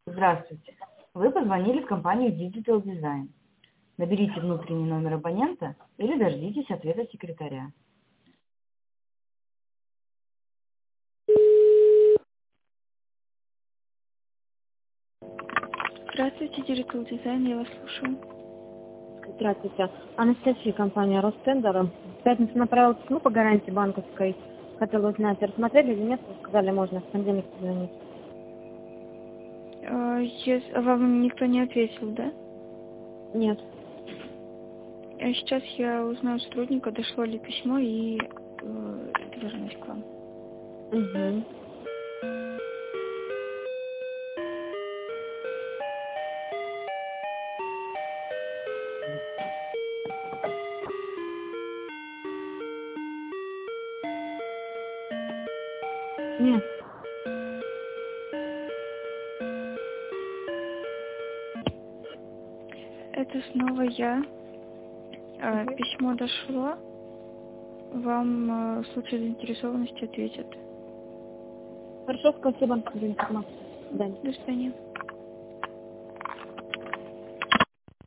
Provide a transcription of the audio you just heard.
Здравствуйте. Вы позвонили в компанию Digital Design. Наберите внутренний номер абонента или дождитесь ответа секретаря. Здравствуйте, Digital Design, я вас слушаю. Здравствуйте. Анастасия, компания Ростендер. В пятницу направила письмо по гарантии банковской. Хотела узнать, рассмотрели или нет? Сказали, можно в понедельник позвонить. Вам никто не ответил, да? Нет. Сейчас я узнаю у сотрудника, дошло ли письмо, и вернусь к вам. Угу. Нет. Это снова я. Письмо дошло. Вам в случае заинтересованности ответят. Хорошо, спасибо за информацию. До свидания. До свидания.